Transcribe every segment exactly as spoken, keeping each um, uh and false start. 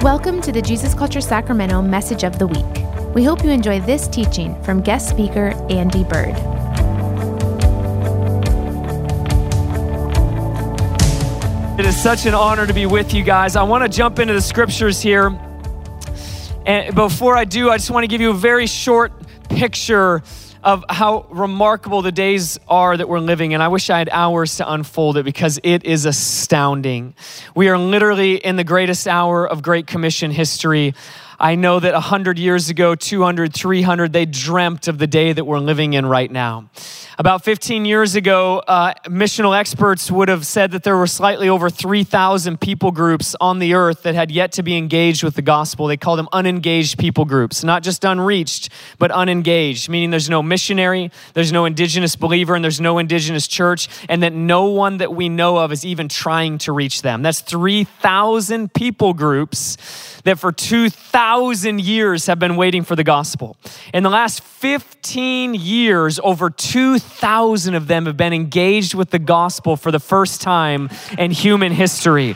Welcome to the Jesus Culture Sacramento Message of the Week. We hope you enjoy this teaching from guest speaker Andy Bird. It is such an honor to be with you guys. I want to jump into the scriptures here. And before I do, I just want to give you a very short picture of how remarkable the days are that we're living in. I wish I had hours to unfold it because it is astounding. We are literally in the greatest hour of Great Commission history. I know that one hundred years ago, two hundred, three hundred, they dreamt of the day that we're living in right now. About fifteen years ago, uh, missional experts would have said that there were slightly over three thousand people groups on the earth that had yet to be engaged with the gospel. They call them unengaged people groups, not just unreached, but unengaged, meaning there's no missionary, there's no indigenous believer, and there's no indigenous church, and that no one that we know of is even trying to reach them. That's three thousand people groups that for two thousand years have been waiting for the gospel. In the last fifteen years, over two thousand of them have been engaged with the gospel for the first time in human history.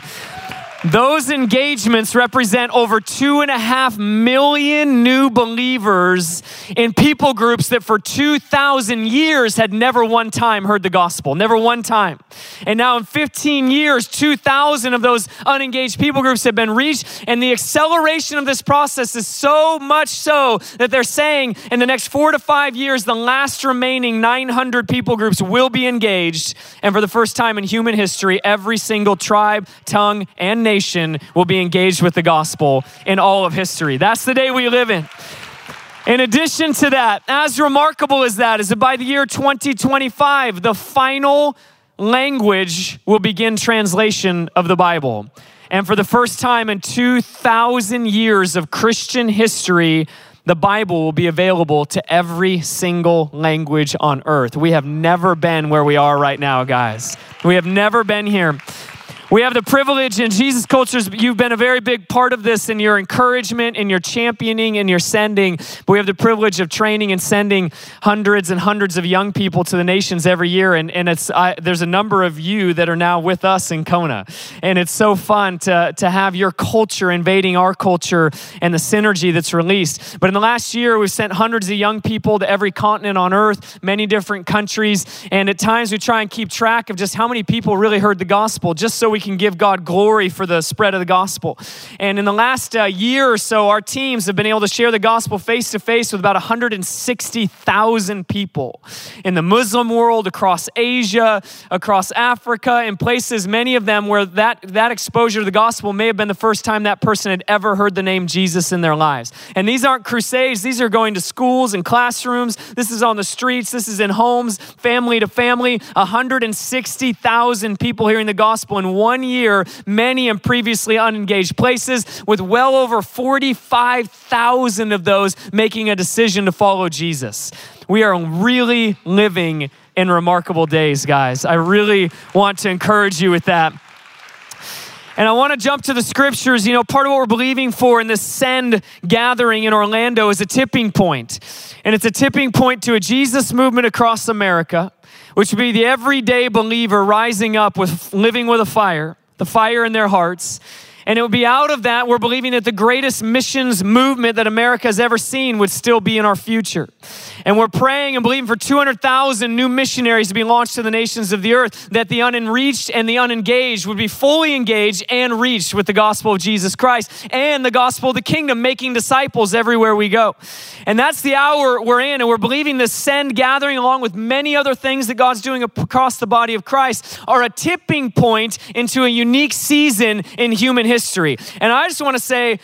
Those engagements represent over two and a half million new believers in people groups that for two thousand years had never one time heard the gospel, never one time. And now in fifteen years, two thousand of those unengaged people groups have been reached. And the acceleration of this process is so much so that they're saying in the next four to five years, the last remaining nine hundred people groups will be engaged. And for the first time in human history, every single tribe, tongue, and nation Nation will be engaged with the gospel in all of history. That's the day we live in. In addition to that, as remarkable as that is that by the year twenty twenty-five, the final language will begin translation of the Bible. And for the first time in two thousand years of Christian history, the Bible will be available to every single language on earth. We have never been where we are right now, guys. We have never been here. We have the privilege in Jesus Cultures, you've been a very big part of this in your encouragement, in your championing, in your sending. But we have the privilege of training and sending hundreds and hundreds of young people to the nations every year. And, and it's I, there's a number of you that are now with us in Kona. And it's so fun to, to have your culture invading our culture and the synergy that's released. But in the last year, we've sent hundreds of young people to every continent on earth, many different countries. And at times we try and keep track of just how many people really heard the gospel, just so we can give God glory for the spread of the gospel. And in the last uh, year or so, our teams have been able to share the gospel face-to-face with about one hundred sixty thousand people in the Muslim world, across Asia, across Africa, in places, many of them where that, that exposure to the gospel may have been the first time that person had ever heard the name Jesus in their lives. And these aren't crusades. These are going to schools and classrooms. This is on the streets. This is in homes, family to family. one hundred sixty thousand people hearing the gospel in one year, many in previously unengaged places, with well over forty-five thousand of those making a decision to follow Jesus. We are really living in remarkable days, guys. I really want to encourage you with that. And I want to jump to the scriptures. You know, part of what we're believing for in this Send gathering in Orlando is a tipping point. And it's a tipping point to a Jesus movement across America, which would be the everyday believer rising up with living with a fire, the fire in their hearts. And it would be out of that, we're believing that the greatest missions movement that America has ever seen would still be in our future. And we're praying and believing for two hundred thousand new missionaries to be launched to the nations of the earth, that the unreached and the unengaged would be fully engaged and reached with the gospel of Jesus Christ and the gospel of the kingdom, making disciples everywhere we go. And that's the hour we're in, and we're believing this Send gathering, along with many other things that God's doing across the body of Christ, are a tipping point into a unique season in human history. And I just want to say,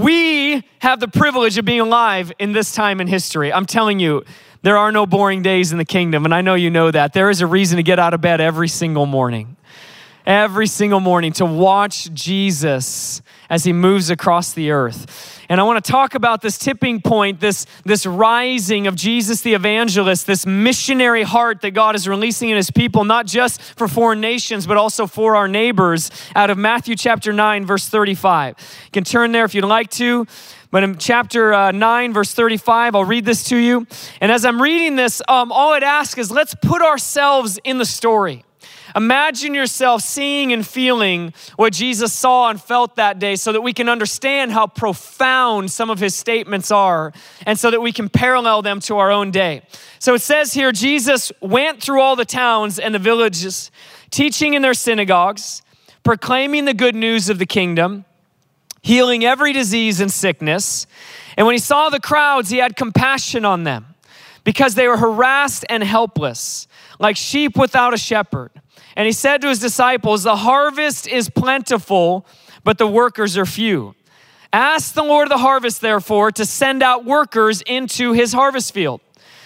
we have the privilege of being alive in this time in history. I'm telling you, there are no boring days in the kingdom, and I know you know that. There is a reason to get out of bed every single morning. Every single morning to watch Jesus as he moves across the earth. And I want to talk about this tipping point, this, this rising of Jesus the evangelist, this missionary heart that God is releasing in his people, not just for foreign nations, but also for our neighbors, out of Matthew chapter nine, verse thirty-five. You can turn there if you'd like to. But in chapter uh, nine, verse thirty-five, I'll read this to you. And as I'm reading this, um, all I'd ask is let's put ourselves in the story. Imagine yourself seeing and feeling what Jesus saw and felt that day so that we can understand how profound some of his statements are and so that we can parallel them to our own day. So it says here, Jesus went through all the towns and the villages, teaching in their synagogues, proclaiming the good news of the kingdom, healing every disease and sickness. And when he saw the crowds, he had compassion on them because they were harassed and helpless, like sheep without a shepherd. And he said to his disciples, the harvest is plentiful, but the workers are few. Ask the Lord of the harvest, therefore, to send out workers into his harvest field.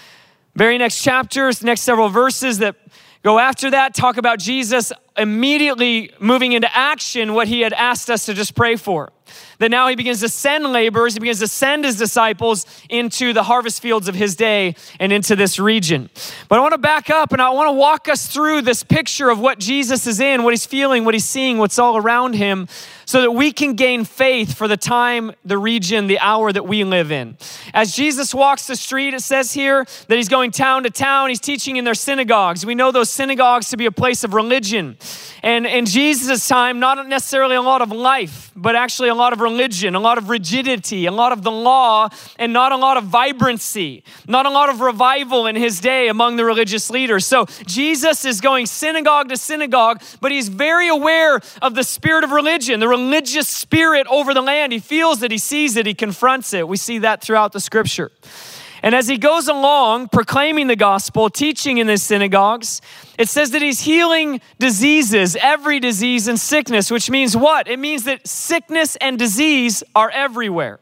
Very next chapters, next several verses that go after that, talk about Jesus immediately moving into action what he had asked us to just pray for. That now he begins to send laborers, he begins to send his disciples into the harvest fields of his day and into this region. But I want to back up and I want to walk us through this picture of what Jesus is in, what he's feeling, what he's seeing, what's all around him, so that we can gain faith for the time, the region, the hour that we live in. As Jesus walks the street, it says here that he's going town to town. He's teaching in their synagogues. We know those synagogues to be a place of religion. And in Jesus' time, not necessarily a lot of life, but actually a lot of religion, a lot of rigidity, a lot of the law, and not a lot of vibrancy, not a lot of revival in his day among the religious leaders. So Jesus is going synagogue to synagogue, but he's very aware of the spirit of religion, the religious spirit over the land. He feels it, he sees it, he confronts it. We see that throughout the scripture. And as he goes along proclaiming the gospel, teaching in his synagogues, it says that he's healing diseases, every disease and sickness, which means what? It means that sickness and disease are everywhere.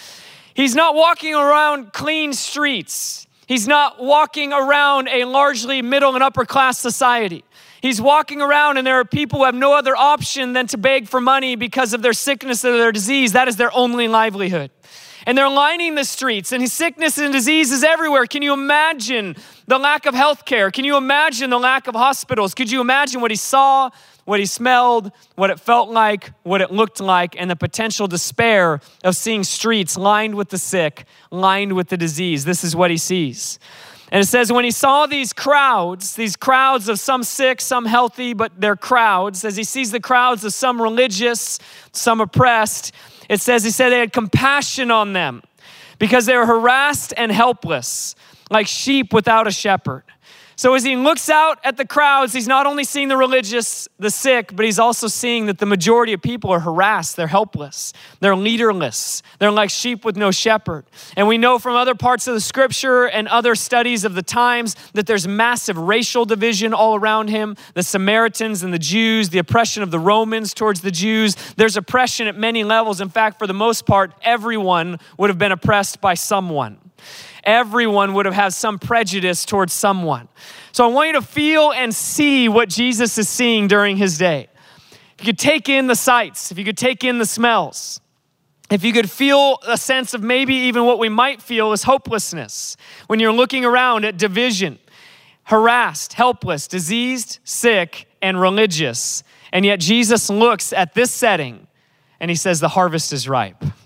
He's not walking around clean streets. He's not walking around a largely middle and upper class society. He's walking around and there are people who have no other option than to beg for money because of their sickness or their disease. That is their only livelihood. And they're lining the streets, and his sickness and disease is everywhere. Can you imagine the lack of health care? Can you imagine the lack of hospitals? Could you imagine what he saw, what he smelled, what it felt like, what it looked like, and the potential despair of seeing streets lined with the sick, lined with the disease? This is what he sees. And it says, when he saw these crowds, these crowds of some sick, some healthy, but they're crowds, as he sees the crowds of some religious, some oppressed, it says, he said they had compassion on them because they were harassed and helpless, like sheep without a shepherd. So as he looks out at the crowds, he's not only seeing the religious, the sick, but he's also seeing that the majority of people are harassed, they're helpless, they're leaderless, they're like sheep with no shepherd. And we know from other parts of the scripture and other studies of the times that there's massive racial division all around him. The Samaritans and the Jews, the oppression of the Romans towards the Jews. There's oppression at many levels. In fact, for the most part, everyone would have been oppressed by someone. Everyone would have had some prejudice towards someone. So I want you to feel and see what Jesus is seeing during his day. If you could take in the sights, if you could take in the smells, if you could feel a sense of maybe even what we might feel is hopelessness when you're looking around at division, harassed, helpless, diseased, sick, and religious. And yet Jesus looks at this setting and he says, the harvest is ripe. He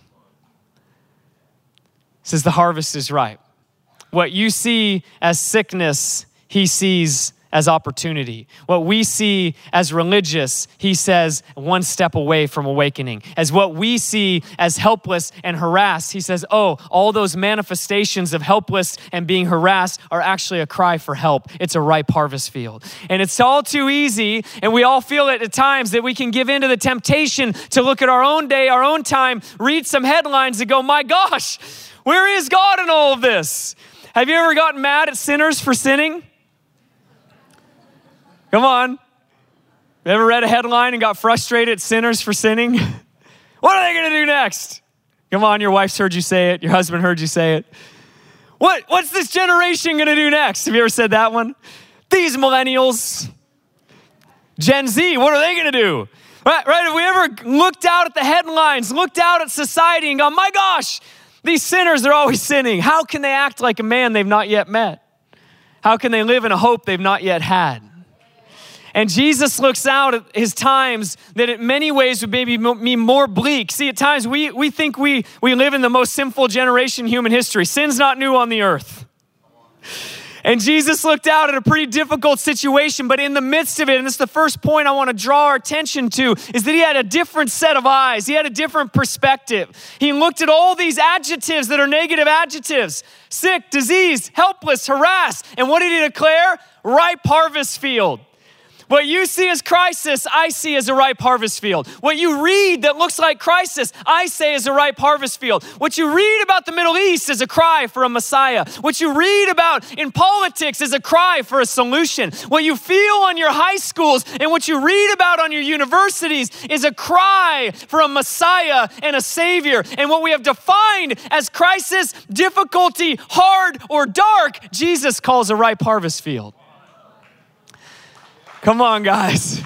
says, the harvest is ripe. What you see as sickness, he sees as opportunity. What we see as religious, he says, one step away from awakening. As what we see as helpless and harassed, he says, oh, all those manifestations of helpless and being harassed are actually a cry for help. It's a ripe harvest field. And it's all too easy, and we all feel it at times that we can give in to the temptation to look at our own day, our own time, read some headlines and go, my gosh, where is God in all of this? Have you ever gotten mad at sinners for sinning? Come on. You ever read a headline and got frustrated at sinners for sinning? What are they going to do next? Come on, your wife's heard you say it. Your husband heard you say it. What, what's this generation going to do next? Have you ever said that one? These millennials. Gen Z, what are they going to do? Right, right? Have we ever looked out at the headlines, looked out at society and gone, my gosh, these sinners are always sinning. How can they act like a man they've not yet met? How can they live in a hope they've not yet had? And Jesus looks out at his times that in many ways would maybe be more bleak. See, at times we, we think we, we live in the most sinful generation in human history. Sin's not new on the earth. And Jesus looked out at a pretty difficult situation, but in the midst of it, and this is the first point I want to draw our attention to, is that he had a different set of eyes. He had a different perspective. He looked at all these adjectives that are negative adjectives: sick, diseased, helpless, harassed. And what did he declare? Ripe harvest field. What you see as crisis, I see as a ripe harvest field. What you read that looks like crisis, I say is a ripe harvest field. What you read about the Middle East is a cry for a Messiah. What you read about in politics is a cry for a solution. What you feel on your high schools and what you read about on your universities is a cry for a Messiah and a Savior. And what we have defined as crisis, difficulty, hard, or dark, Jesus calls a ripe harvest field. Come on, guys.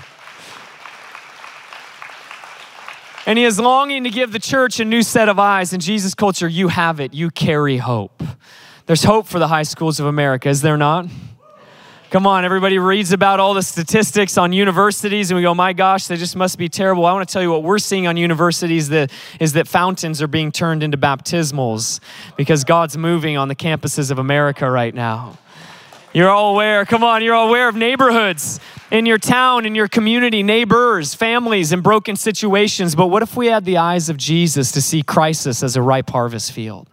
And he is longing to give the church a new set of eyes. In Jesus' culture, you have it. You carry hope. There's hope for the high schools of America, is there not? Come on, everybody reads about all the statistics on universities and we go, my gosh, they just must be terrible. I want to tell you what we're seeing on universities that is that fountains are being turned into baptismals because God's moving on the campuses of America right now. You're all aware, come on, you're all aware of neighborhoods in your town, in your community, neighbors, families in broken situations. But what if we had the eyes of Jesus to see crisis as a ripe harvest field?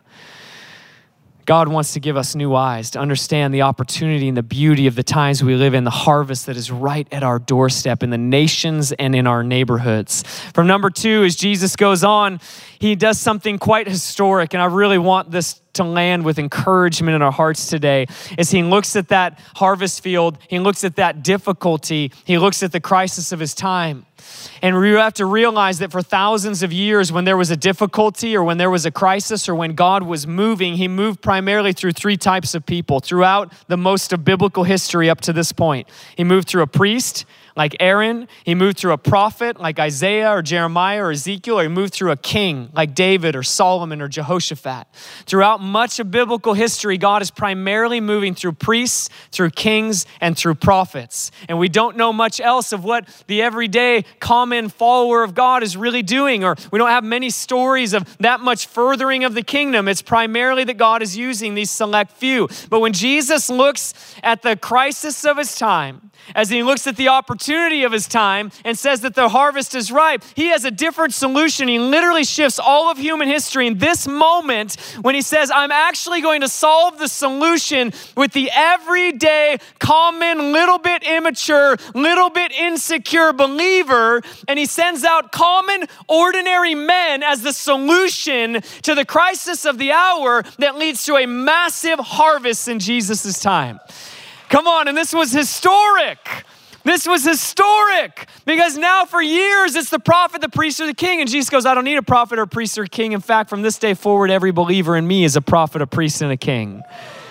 God wants to give us new eyes to understand the opportunity and the beauty of the times we live in, the harvest that is right at our doorstep in the nations and in our neighborhoods. From number two, as Jesus goes on, he does something quite historic, and I really want this to land with encouragement in our hearts today. As he looks at that harvest field, he looks at that difficulty, he looks at the crisis of his time. And we have to realize that for thousands of years, when there was a difficulty or when there was a crisis or when God was moving, he moved primarily through three types of people throughout the most of biblical history up to this point. He moved through a priest like Aaron. He moved through a prophet like Isaiah or Jeremiah or Ezekiel, or he moved through a king like David or Solomon or Jehoshaphat. Throughout much of biblical history, God is primarily moving through priests, through kings, and through prophets. And we don't know much else of what the everyday common follower of God is really doing, or we don't have many stories of that much furthering of the kingdom. It's primarily that God is using these select few. But when Jesus looks at the crisis of his time, as he looks at the opportunity of his time and says that the harvest is ripe, he has a different solution. He literally shifts all of human history in this moment when he says, I'm actually going to solve the solution with the everyday, common, little bit immature, little bit insecure believer. And he sends out common, ordinary men as the solution to the crisis of the hour that leads to a massive harvest in Jesus' time. Come on, and this was historic. This was historic because now for years it's the prophet, the priest, or the king. And Jesus goes, I don't need a prophet or a priest or a king. In fact, from this day forward, every believer in me is a prophet, a priest, and a king.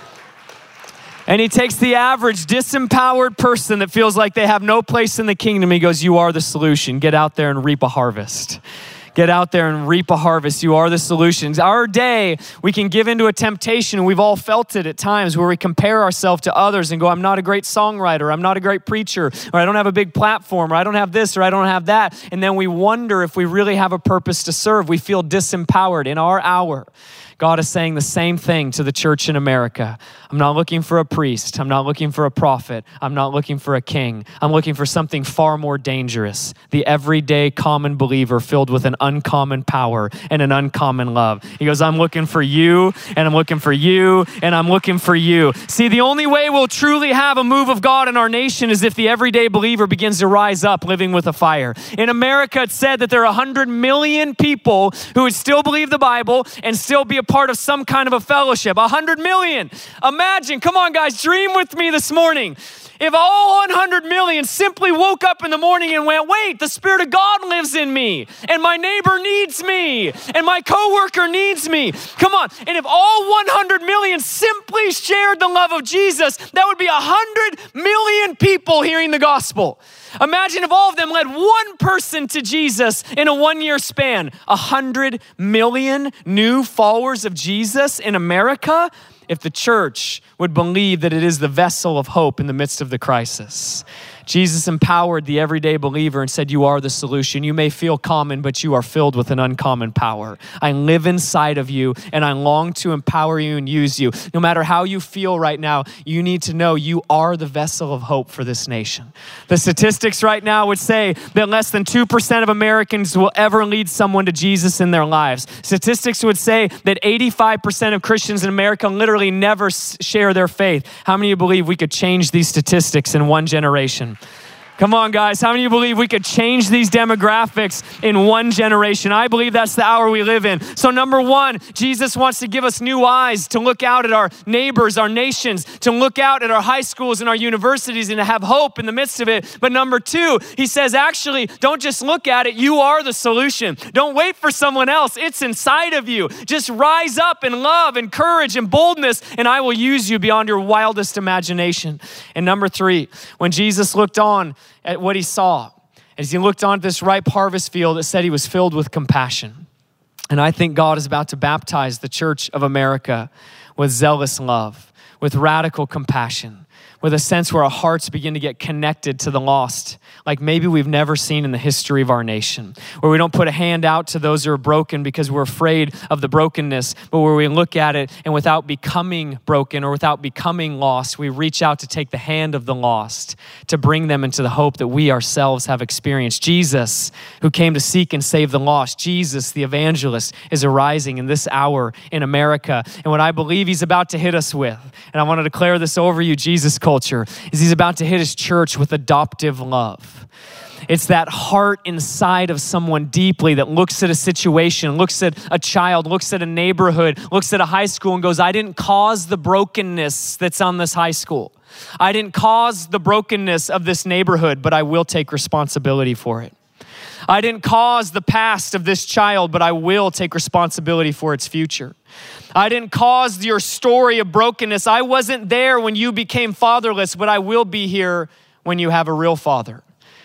And he takes the average disempowered person that feels like they have no place in the kingdom. He goes, you are the solution. Get out there and reap a harvest. Get out there and reap a harvest. You are the solutions. Our day, we can give into a temptation, and we've all felt it at times, where we compare ourselves to others and go, I'm not a great songwriter, I'm not a great preacher, or I don't have a big platform, or I don't have this, or I don't have that. And then we wonder if we really have a purpose to serve. We feel disempowered. In our hour, God is saying the same thing to the church in America. I'm not looking for a priest. I'm not looking for a prophet. I'm not looking for a king. I'm looking for something far more dangerous. The everyday common believer filled with an uncommon power and an uncommon love. He goes, I'm looking for you, and I'm looking for you, and I'm looking for you. See, the only way we'll truly have a move of God in our nation is if the everyday believer begins to rise up living with a fire. In America, it's said that there are one hundred million people who would still believe the Bible and still be a part of some kind of a fellowship. one hundred million. Imagine, come on guys, dream with me this morning. If all one hundred million simply woke up in the morning and went, wait, the Spirit of God lives in me, and my neighbor needs me, and my coworker needs me. Come on. And if all one hundred million simply shared the love of Jesus, that would be one hundred million people hearing the gospel. Imagine if all of them led one person to Jesus in a one-year span. one hundred million new followers of Jesus in America. If the church would believe that it is the vessel of hope in the midst of the crisis. Jesus empowered the everyday believer and said, you are the solution. You may feel common, but you are filled with an uncommon power. I live inside of you, and I long to empower you and use you. No matter how you feel right now, you need to know you are the vessel of hope for this nation. The statistics right now would say that less than two percent of Americans will ever lead someone to Jesus in their lives. Statistics would say that eighty-five percent of Christians in America literally never share their faith. How many of you believe we could change these statistics in one generation? Come on, guys. How many of you believe we could change these demographics in one generation? I believe that's the hour we live in. So number one, Jesus wants to give us new eyes to look out at our neighbors, our nations, to look out at our high schools and our universities and to have hope in the midst of it. But number two, he says, actually, don't just look at it. You are the solution. Don't wait for someone else. It's inside of you. Just rise up in love and courage and boldness, and I will use you beyond your wildest imagination. And number three, when Jesus looked on at what he saw, as he looked on this ripe harvest field, it said he was filled with compassion. And I think God is about to baptize the church of America with zealous love, with radical compassion, with a sense where our hearts begin to get connected to the lost, like maybe we've never seen in the history of our nation, where we don't put a hand out to those who are broken because we're afraid of the brokenness, but where we look at it and without becoming broken or without becoming lost, we reach out to take the hand of the lost to bring them into the hope that we ourselves have experienced. Jesus, who came to seek and save the lost, Jesus, the evangelist, is arising in this hour in America. And what I believe he's about to hit us with, and I want to declare this over you, Jesus culture, is he's about to hit his church with adoptive love. It's that heart inside of someone deeply that looks at a situation, looks at a child, looks at a neighborhood, looks at a high school and goes, I didn't cause the brokenness that's on this high school. I didn't cause the brokenness of this neighborhood, but I will take responsibility for it. I didn't cause the past of this child, but I will take responsibility for its future. I didn't cause your story of brokenness. I wasn't there when you became fatherless, but I will be here when you have a real father.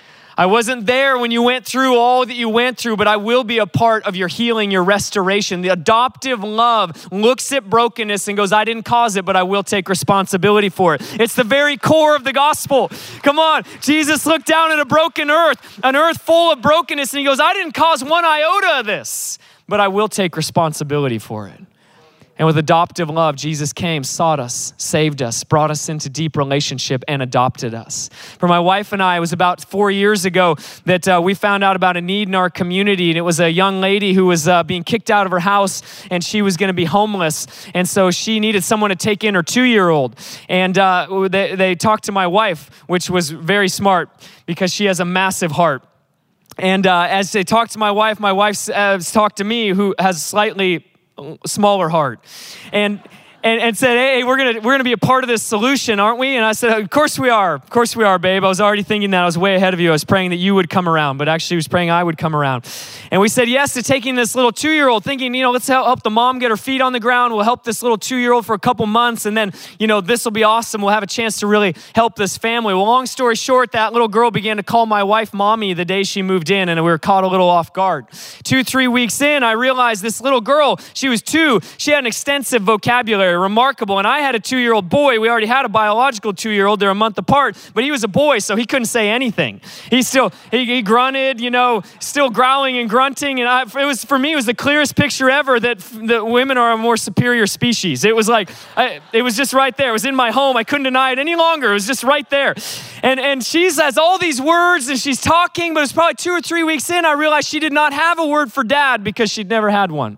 I wasn't there when you went through all that you went through, but I will be a part of your healing, your restoration. The adoptive love looks at brokenness and goes, I didn't cause it, but I will take responsibility for it. It's the very core of the gospel. Come on. Jesus looked down at a broken earth, an earth full of brokenness, and he goes, I didn't cause one iota of this, but I will take responsibility for it. And with adoptive love, Jesus came, sought us, saved us, brought us into deep relationship, and adopted us. For my wife and I, it was about four years ago that uh, we found out about a need in our community. And it was a young lady who was uh, being kicked out of her house, and she was going to be homeless. And so she needed someone to take in her two-year-old. And uh, they, they talked to my wife, which was very smart because she has a massive heart. And uh, as they talked to my wife, my wife uh, talked to me, who has slightly smaller heart, and and and said, hey, we're gonna we're gonna be a part of this solution, aren't we? And I said, of course we are, of course we are, babe. I was already thinking that. I was way ahead of you. I was praying that you would come around, but actually I was praying I would come around. And we said yes to taking this little two-year-old, thinking, you know, let's help, help the mom get her feet on the ground. We'll help this little two-year-old for a couple months, and then, you know, this will be awesome. We'll have a chance to really help this family. Well, long story short, that little girl began to call my wife mommy the day she moved in, and we were caught a little off guard. Two, three weeks in, I realized this little girl, she was two, she had an extensive vocabulary, remarkable, and I had a two-year-old boy. We already had a biological two-year-old. They're a month apart, but he was a boy, so he couldn't say anything. He still, he, he grunted, you know, still growling and grunting, and I, it was, for me, it was the clearest picture ever that, that women are a more superior species. It was like, I, it was just right there. It was in my home. I couldn't deny it any longer. It was just right there. And, and she has all these words, and she's talking, but it's probably two or three weeks in, I realized she did not have a word for dad because she'd never had one.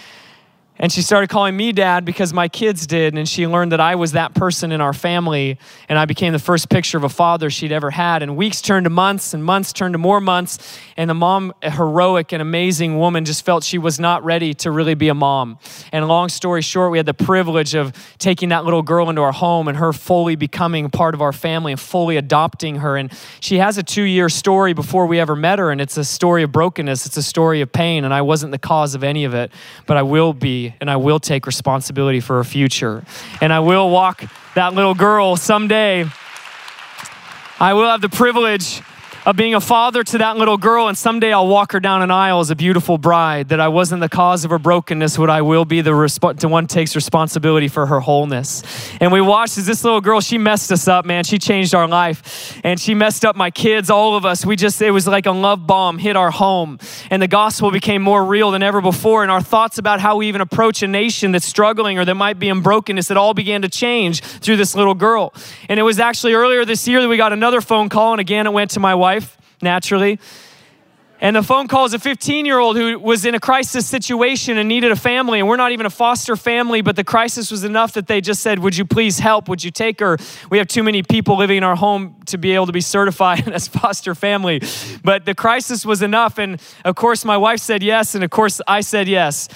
And she started calling me dad because my kids did, and she learned that I was that person in our family, and I became the first picture of a father she'd ever had. And weeks turned to months, and months turned to more months, and the mom, a heroic and amazing woman, just felt she was not ready to really be a mom. And long story short, we had the privilege of taking that little girl into our home and her fully becoming part of our family and fully adopting her. And she has a two-year story before we ever met her, and it's a story of brokenness. It's a story of pain, and I wasn't the cause of any of it, but I will be. And I will take responsibility for her future. And I will walk that little girl someday. I will have the privilege of being a father to that little girl, and someday I'll walk her down an aisle as a beautiful bride, that I wasn't the cause of her brokenness, but I will be the, resp- the one takes responsibility for her wholeness. And we watched as this little girl, she messed us up, man. She changed our life, and she messed up my kids, all of us. We just, it was like a love bomb hit our home, and the gospel became more real than ever before, and our thoughts about how we even approach a nation that's struggling or that might be in brokenness, it all began to change through this little girl. And it was actually earlier this year that we got another phone call, and again, it went to my wife. Naturally. And the phone call is a fifteen-year-old who was in a crisis situation and needed a family. And we're not even a foster family, but the crisis was enough that they just said, would you please help? Would you take her? We have too many people living in our home to be able to be certified as foster family. But the crisis was enough. And of course, my wife said yes. And of course, I said yes.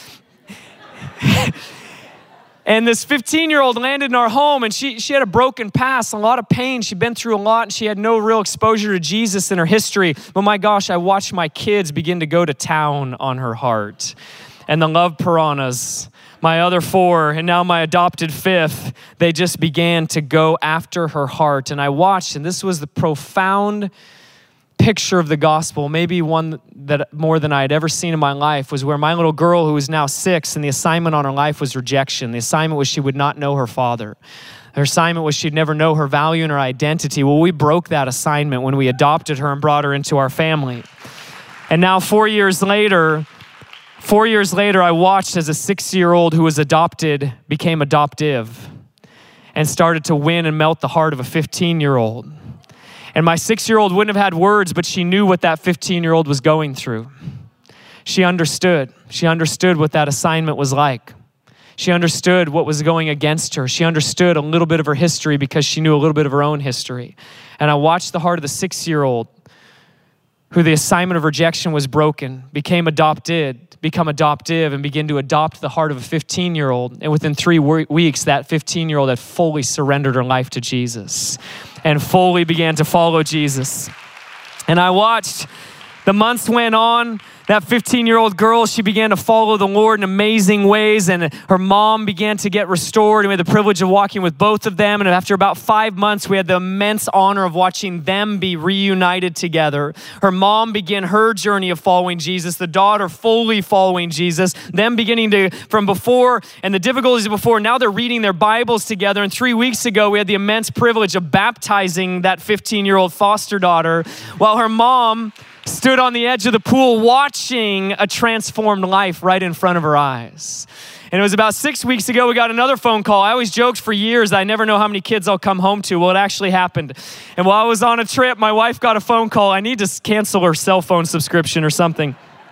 And this fifteen-year-old landed in our home, and she she had a broken past, a lot of pain. She'd been through a lot, and she had no real exposure to Jesus in her history. But my gosh, I watched my kids begin to go to town on her heart. And the love piranhas, my other four, and now my adopted fifth, they just began to go after her heart. And I watched, and this was the profound picture of the gospel, maybe one that more than I had ever seen in my life, was where my little girl, who was now six, and the assignment on her life was rejection. The assignment was she would not know her father. Her assignment was she'd never know her value and her identity. Well, we broke that assignment when we adopted her and brought her into our family. And now four years later, four years later, I watched as a six-year-old who was adopted became adoptive and started to win and melt the heart of a fifteen-year-old. And my six-year-old wouldn't have had words, but she knew what that fifteen-year-old was going through. She understood. She understood what that assignment was like. She understood what was going against her. She understood a little bit of her history because she knew a little bit of her own history. And I watched the heart of the six-year-old who the assignment of rejection was broken, became adopted, become adoptive, and begin to adopt the heart of a fifteen-year-old. And within three weeks, that fifteen-year-old had fully surrendered her life to Jesus and fully began to follow Jesus. And I watched, the months went on, that fifteen-year-old girl, she began to follow the Lord in amazing ways, and her mom began to get restored, and we had the privilege of walking with both of them. And after about five months, we had the immense honor of watching them be reunited together. Her mom began her journey of following Jesus, the daughter fully following Jesus, them beginning to, from before, and the difficulties of before, now they're reading their Bibles together. And three weeks ago, we had the immense privilege of baptizing that fifteen-year-old foster daughter, while her mom stood on the edge of the pool watching a transformed life right in front of her eyes. And it was about six weeks ago, we got another phone call. I always joked for years, I never know how many kids I'll come home to. Well, it actually happened. And while I was on a trip, my wife got a phone call. I need to cancel her cell phone subscription or something.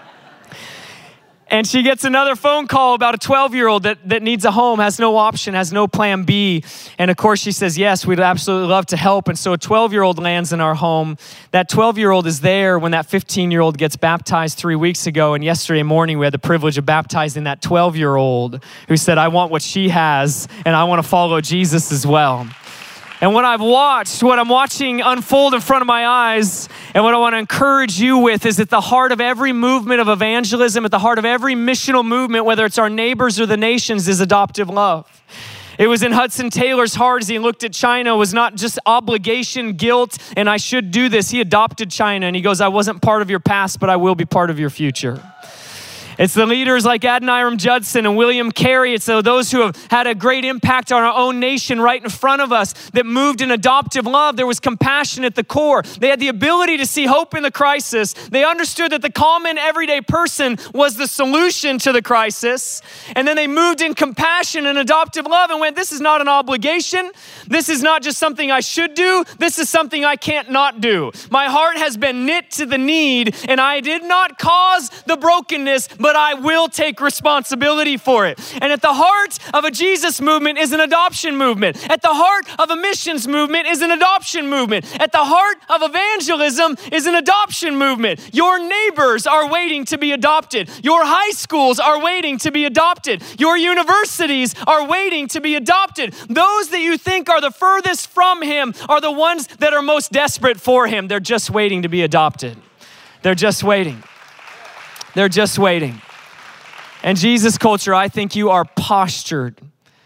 And she gets another phone call about a twelve-year-old that, that needs a home, has no option, has no plan B. And of course she says, yes, we'd absolutely love to help. And so a twelve-year-old lands in our home. That twelve-year-old is there when that fifteen-year-old gets baptized three weeks ago. And yesterday morning, we had the privilege of baptizing that twelve-year-old who said, I want what she has, and I want to follow Jesus as well. And what I've watched, what I'm watching unfold in front of my eyes, and what I want to encourage you with is at the heart of every movement of evangelism, at the heart of every missional movement, whether it's our neighbors or the nations, is adoptive love. It was in Hudson Taylor's heart as he looked at China, was not just obligation, guilt, and I should do this. He adopted China, and he goes, I wasn't part of your past, but I will be part of your future. It's the leaders like Adoniram Judson and William Carey. It's those who have had a great impact on our own nation right in front of us that moved in adoptive love. There was compassion at the core. They had the ability to see hope in the crisis. They understood that the common everyday person was the solution to the crisis. And then they moved in compassion and adoptive love and went, this is not an obligation. This is not just something I should do. This is something I can't not do. My heart has been knit to the need, and I did not cause the brokenness, but I will take responsibility for it. And at the heart of a Jesus movement is an adoption movement. At the heart of a missions movement is an adoption movement. At the heart of evangelism is an adoption movement. Your neighbors are waiting to be adopted. Your high schools are waiting to be adopted. Your universities are waiting to be adopted. Those that you think are the furthest from him are the ones that are most desperate for him. They're just waiting to be adopted. They're just waiting. They're just waiting. And Jesus culture, I think you are postured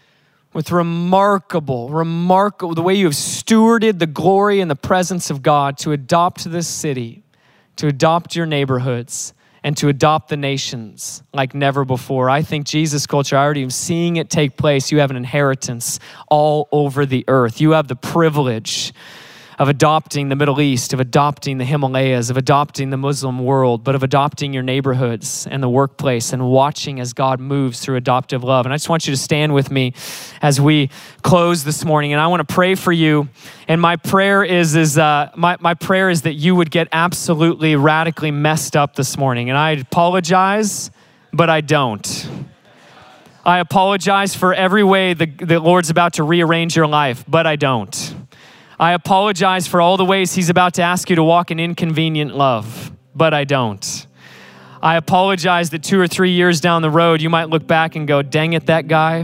with remarkable, remarkable, the way you have stewarded the glory and the presence of God to adopt this city, to adopt your neighborhoods, and to adopt the nations like never before. I think Jesus Culture, I already am seeing it take place. You have an inheritance all over the earth. You have the privilege of adopting the Middle East, of adopting the Himalayas, of adopting the Muslim world, but of adopting your neighborhoods and the workplace and watching as God moves through adoptive love. And I just want you to stand with me as we close this morning. And I want to pray for you. And my prayer is, is uh, my, my prayer is that you would get absolutely radically messed up this morning. And I apologize, but I don't. I apologize for every way the, the Lord's about to rearrange your life, but I don't. I apologize for all the ways he's about to ask you to walk in inconvenient love, but I don't. I apologize that two or three years down the road, you might look back and go, dang it, that guy,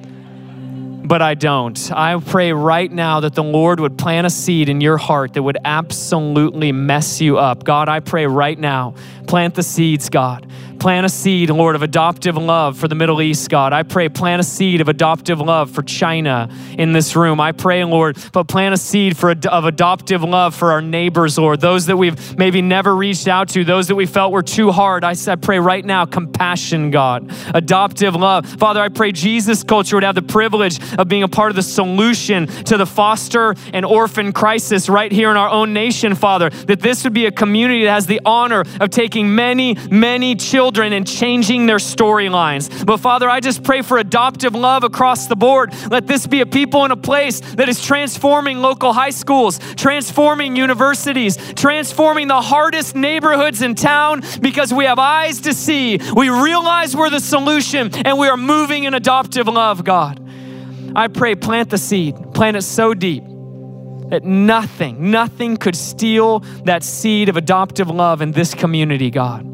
but I don't. I pray right now that the Lord would plant a seed in your heart that would absolutely mess you up. God, I pray right now, plant the seeds, God. Plant a seed, Lord, of adoptive love for the Middle East, God. I pray, plant a seed of adoptive love for China in this room. I pray, Lord, but plant a seed for of adoptive love for our neighbors, Lord, those that we've maybe never reached out to, those that we felt were too hard. I, I pray right now, compassion, God, adoptive love. Father, I pray Jesus Culture would have the privilege of being a part of the solution to the foster and orphan crisis right here in our own nation, Father, that this would be a community that has the honor of taking many, many children and changing their storylines. But Father, I just pray for adoptive love across the board. Let this be a people in a place that is transforming local high schools, transforming universities, transforming the hardest neighborhoods in town because we have eyes to see. We realize we're the solution and we are moving in adoptive love, God. I pray, plant the seed, plant it so deep that nothing, nothing could steal that seed of adoptive love in this community, God.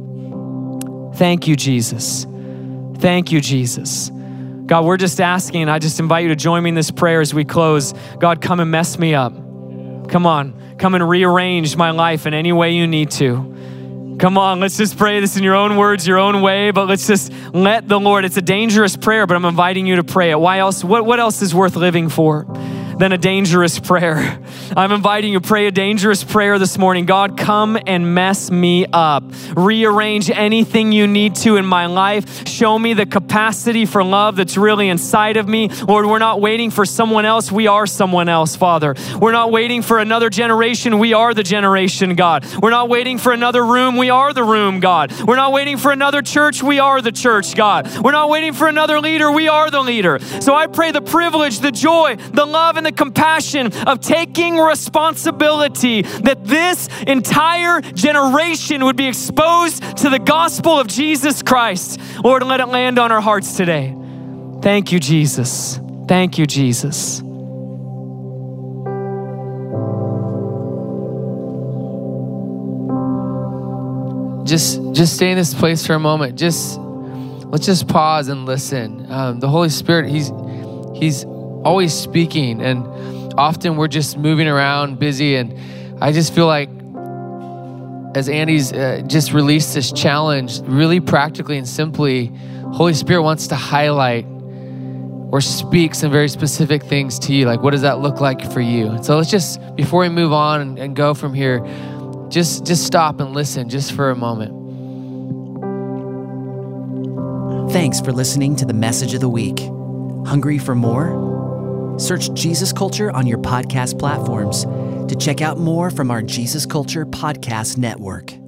Thank you, Jesus. Thank you, Jesus. God, we're just asking, and I just invite you to join me in this prayer as we close. God, come and mess me up. Come on, come and rearrange my life in any way you need to. Come on, let's just pray this in your own words, your own way, but let's just let the Lord, it's a dangerous prayer, but I'm inviting you to pray it. Why else? What, what else is worth living for than a dangerous prayer? I'm inviting you to pray a dangerous prayer this morning. God, come and mess me up. Rearrange anything you need to in my life. Show me the capacity for love that's really inside of me. Lord, we're not waiting for someone else. We are someone else, Father. We're not waiting for another generation. We are the generation, God. We're not waiting for another room. We are the room, God. We're not waiting for another church. We are the church, God. We're not waiting for another leader. We are the leader. So I pray the privilege, the joy, the love, and the compassion of taking responsibility that this entire generation would be exposed to the gospel of Jesus Christ. Lord, let it land on our hearts today. Thank you, Jesus. Thank you, Jesus. Just, just stay in this place for a moment. Just, let's just pause and listen. Um, the Holy Spirit, He's, He's always speaking, and often we're just moving around, busy, and I just feel like as Andy's uh, just released this challenge, really practically and simply, Holy Spirit wants to highlight or speak some very specific things to you. Like, what does that look like for you? And so let's just, before we move on and, and go from here, just, just stop and listen just for a moment. Thanks for listening to the Message of the Week. Hungry for more? Search Jesus Culture on your podcast platforms to check out more from our Jesus Culture Podcast Network.